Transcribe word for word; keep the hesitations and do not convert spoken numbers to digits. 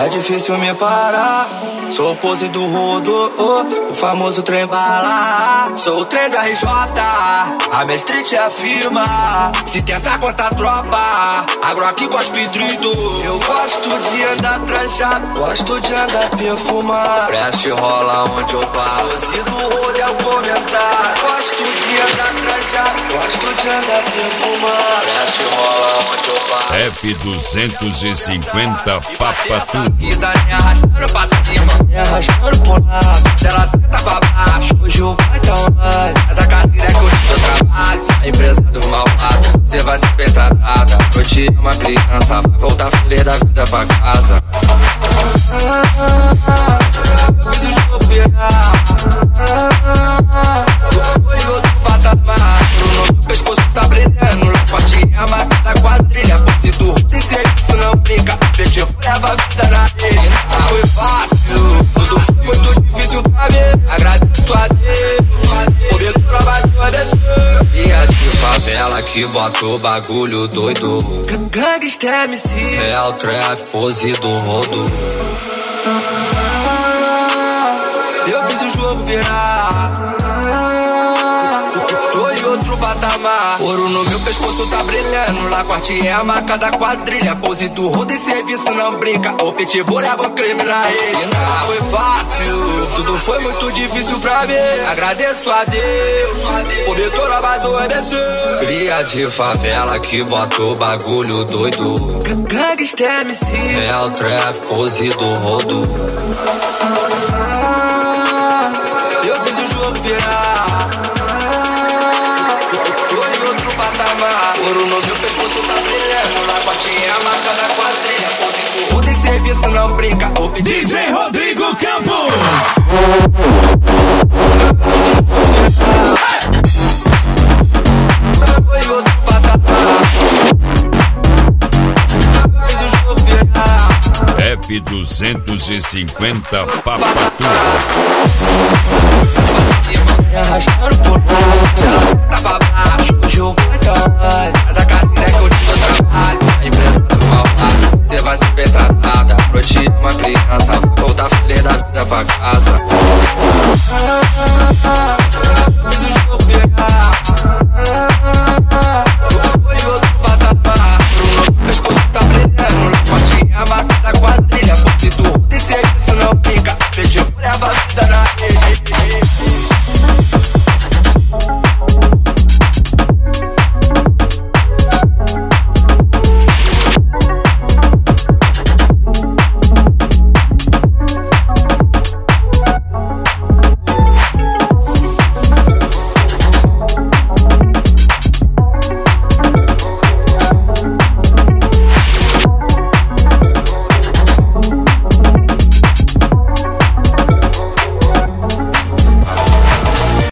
É difícil me parar. Sou o pose do rodo, oh, o famoso trem bala. Sou o trem da R J, a minha street é a firma. Se tentar contar a tropa, agro aqui cospe drito. Eu gosto de andar trajado, gosto de andar perfumado. Fresh rola onde eu passo, pose do rodo é o comentário. Gosto de andar trajado, gosto de andar perfumado. Fresh rola onde eu passo. F duzentos e cinquenta Papa Tudo. Vida me arrastando pra cima, me arrastando por lá. Ela senta pra baixo, hoje o pai tá online. Mas a carteira é que eu tô trabalho, a empresa do malvado. Você vai ser bem tratada, eu te amo a criança. Vai voltar feliz da vida pra casa. Fiz o jogo virar, foi outro patamar. No meu pescoço tá brilhando, lá forte é a marca da quadrilha. Pose do rodo tem serviço, não brinca. Pediu, leva a vida na rede. Não foi fácil, tudo foi muito difícil pra mim. Agradeço a Deus, por meu trabalho abençoe. Dia de favela que bota o bagulho doido. Gangsta M C, Real Trap, pose do rodo. Eu fiz o jogo virar, tô em outro patamar. Ouro no meu pescoço tá brilhando, lá corte é a marca da quadrilha. Pose do rodo e serviço não brinca. O pitbull leva o crime na rede. Não foi fácil, tudo foi muito difícil pra mim. Agradeço a Deus, por meu trabalho abençoe. Cria de favela que bota o bagulho doido. Gangsta M C, Real Trap, pose do rodo. Eu fiz o jogo virar, tô em outro patamar. Ouro no meu pescoço tá brilhando, lá corte é a marca da quadrilha. Pose do rodo e serviço não brinca. O D J Rodrigo Campos. Tô em outro patamar. Eu fiz o jogo virar. F duzentos e cinquenta Papa Tudo. Me arrastando